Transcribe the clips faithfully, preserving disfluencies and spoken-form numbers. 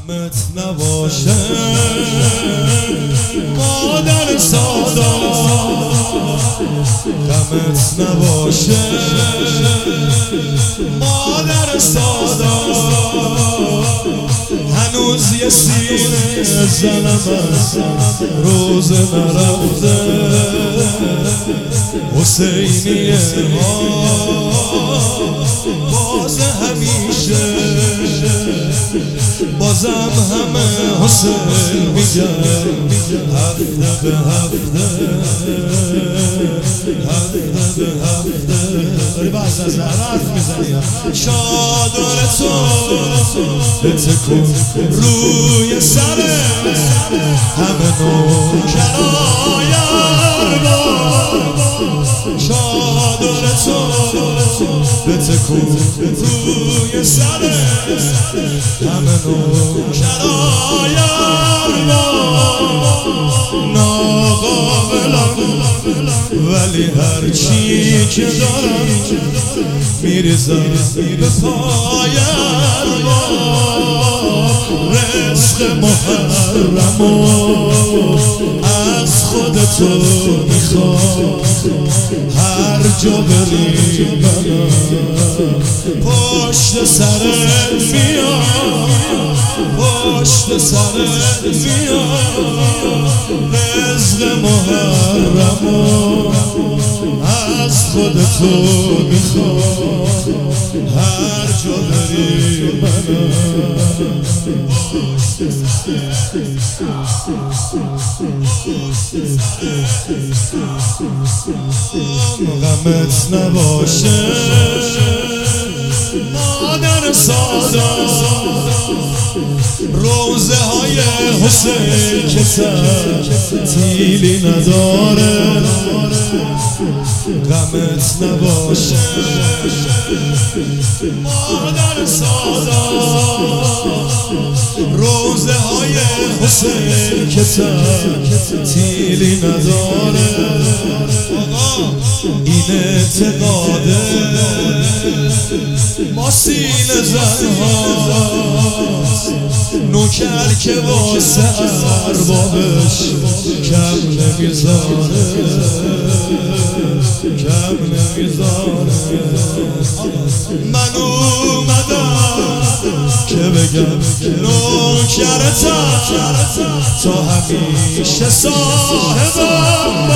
غمت نباشه مادر سادا، غمت نباشه مادر سادا. هنوز یه سینه زنم از روز نرفته، حسینیه ها باز همیشه، بازم همه حسین میگن هفته به هفته، هفته به هفته. داری بحث از حرف میزنی چادر تو بتکن روی سر همه نوکرای ارباب. چادر تو بتکن روی سر همه نوکرای ارباب. ناقابلم ولی هرچی که دارم میریزم به پای ارباب. رزق محرمو از خودتو میخوام، هر جا بری منم پشت سرت میام، پشت سرت میام. رزق محرمو از خودتو میخوام، هر جا بری منم. غمت نباشه مادر سادا، روزه های حسین که تیلی نداره. غمت نباشه مادر سادا، روزه های حسین که تیلی نداره. این اعتقاده ما سینه زنهاست، نوکر که واسه اربابش کم نمیذاره، کم نمیذاره. من اومدم که بگم نوکرتم تا همیشه صاحبم.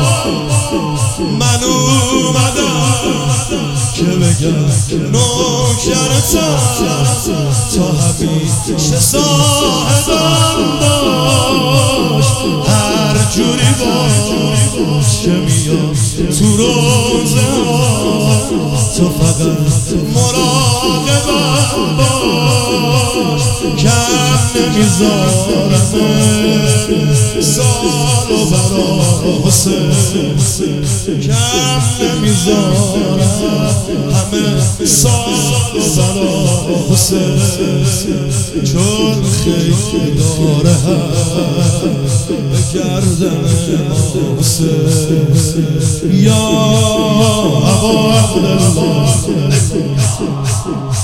من اومدم که بگم نوکرتم تا همیشه صاحبم باش. هر جوری باش که میام تو روزه ها، تو فقط مراقبم باش. کم نمیذارم سال و برا حسین، کم نمیذارم همه سال و برا حسین. چون خیلی داره هم به گردن ما حسین. یا ابا عبدالله